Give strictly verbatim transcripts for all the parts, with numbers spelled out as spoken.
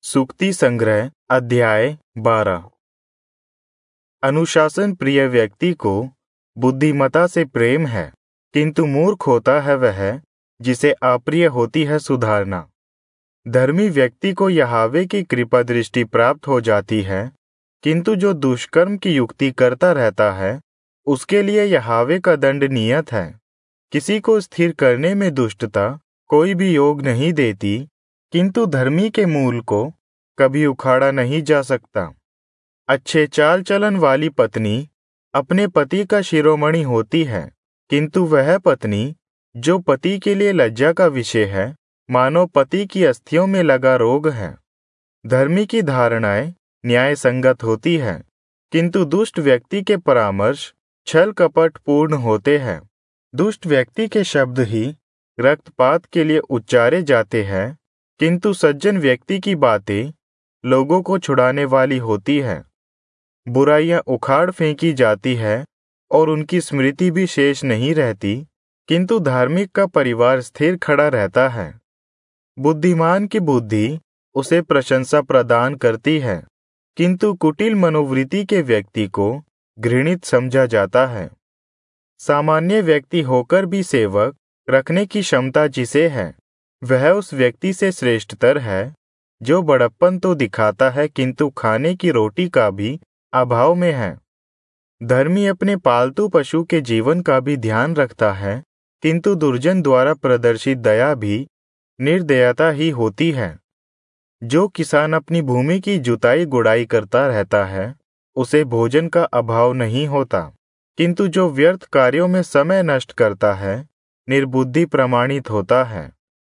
सूक्ति संग्रह अध्याय बारह। अनुशासन प्रिय व्यक्ति को बुद्धिमता से प्रेम है, किंतु मूर्ख होता है वह जिसे अप्रिय होती है सुधारना। धर्मी व्यक्ति को यहोवा की कृपा दृष्टि प्राप्त हो जाती है, किंतु जो दुष्कर्म की युक्ति करता रहता है उसके लिए यहोवा का दंड नियत है। किसी को स्थिर करने में दुष्टता कोई भी योग नहीं देती, किंतु धर्मी के मूल को कभी उखाड़ा नहीं जा सकता। अच्छे चाल चलन वाली पत्नी अपने पति का शिरोमणि होती है, किंतु वह पत्नी जो पति के लिए लज्जा का विषय है मानो पति की अस्थियों में लगा रोग है। धर्मी की धारणाएं न्याय संगत होती है, किंतु दुष्ट व्यक्ति के परामर्श छल कपट पूर्ण होते हैं। दुष्ट व्यक्ति के शब्द ही रक्तपात के लिए उच्चारे जाते हैं, किंतु सज्जन व्यक्ति की बातें लोगों को छुड़ाने वाली होती है। बुराइयां उखाड़ फेंकी जाती है और उनकी स्मृति भी शेष नहीं रहती, किंतु धार्मिक का परिवार स्थिर खड़ा रहता है। बुद्धिमान की बुद्धि उसे प्रशंसा प्रदान करती है, किंतु कुटिल मनोवृत्ति के व्यक्ति को घृणित समझा जाता है। सामान्य व्यक्ति होकर भी सेवक रखने की क्षमता जिसे है वह उस व्यक्ति से श्रेष्ठतर है जो बड़प्पन तो दिखाता है किंतु खाने की रोटी का भी अभाव में है। धर्मी अपने पालतू पशु के जीवन का भी ध्यान रखता है, किंतु दुर्जन द्वारा प्रदर्शित दया भी निर्दयता ही होती है। जो किसान अपनी भूमि की जुताई गुड़ाई करता रहता है उसे भोजन का अभाव नहीं होता, किंतु जो व्यर्थ कार्यों में समय नष्ट करता है निर्बुद्धि प्रमाणित होता है।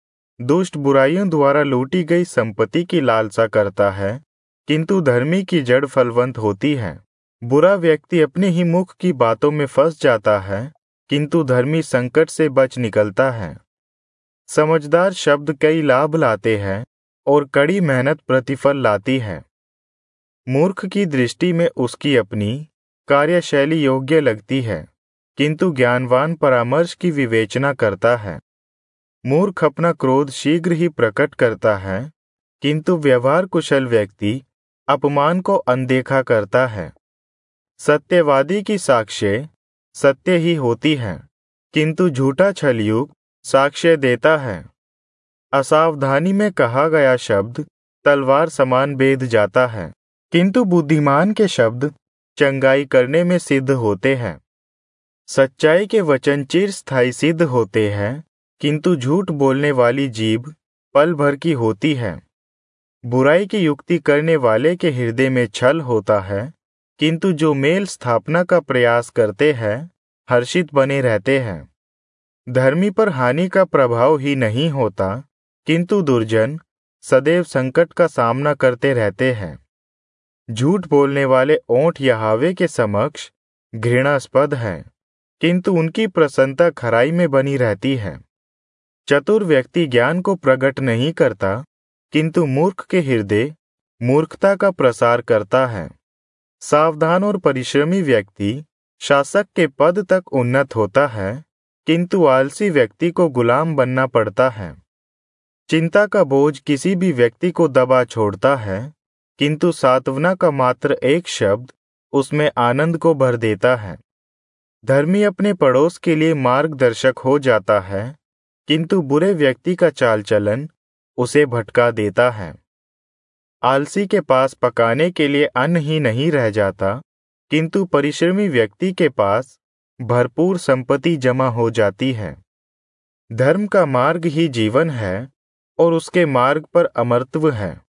दुष्ट बुराइयों द्वारा लूटी गई संपत्ति की लालसा करता है, किंतु धर्मी की जड़ फलवंत होती है। बुरा व्यक्ति अपने ही मुख की बातों में फंस जाता है, किंतु धर्मी संकट से बच निकलता है। समझदार शब्द कई लाभ लाते हैं और कड़ी मेहनत प्रतिफल लाती है। मूर्ख की दृष्टि में उसकी अपनी कार्यशैली योग्य लगती है, किंतु ज्ञानवान परामर्श की विवेचना करता है। मूर्ख अपना क्रोध शीघ्र ही प्रकट करता है, किंतु व्यवहार कुशल व्यक्ति अपमान को अनदेखा करता है। सत्यवादी की साक्ष्य सत्य ही होती है, किंतु झूठा छलयुग साक्ष्य देता है। असावधानी में कहा गया शब्द तलवार समान भेद जाता है, किंतु बुद्धिमान के शब्द चंगाई करने में सिद्ध होते हैं। सच्चाई के वचन चिरस्थायी सिद्ध होते हैं, किंतु झूठ बोलने वाली जीभ पल भर की होती है। बुराई की युक्ति करने वाले के हृदय में छल होता है, किंतु जो मेल स्थापना का प्रयास करते हैं हर्षित बने रहते हैं। धर्मी पर हानि का प्रभाव ही नहीं होता, किंतु दुर्जन सदैव संकट का सामना करते रहते हैं। झूठ बोलने वाले ओंठ यहोवा के समक्ष घृणास्पद है, किंतु उनकी प्रसन्नता खराई में बनी रहती है। चतुर व्यक्ति ज्ञान को प्रकट नहीं करता, किंतु मूर्ख के हृदय मूर्खता का प्रसार करता है। सावधान और परिश्रमी व्यक्ति शासक के पद तक उन्नत होता है, किंतु आलसी व्यक्ति को गुलाम बनना पड़ता है। चिंता का बोझ किसी भी व्यक्ति को दबा छोड़ता है, किंतु सांत्वना का मात्र एक शब्द उसमें आनंद को भर देता है। धर्मी अपने पड़ोस के लिए मार्गदर्शक हो जाता है, किंतु बुरे व्यक्ति का चाल चलन उसे भटका देता है। आलसी के पास पकाने के लिए अन्न ही नहीं रह जाता, किंतु परिश्रमी व्यक्ति के पास भरपूर संपत्ति जमा हो जाती है। धर्म का मार्ग ही जीवन है और उसके मार्ग पर अमरत्व है।